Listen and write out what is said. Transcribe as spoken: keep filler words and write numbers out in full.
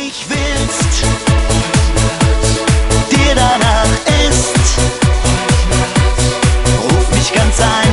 mich willst, dir danach ist, ruf mich ganz ein.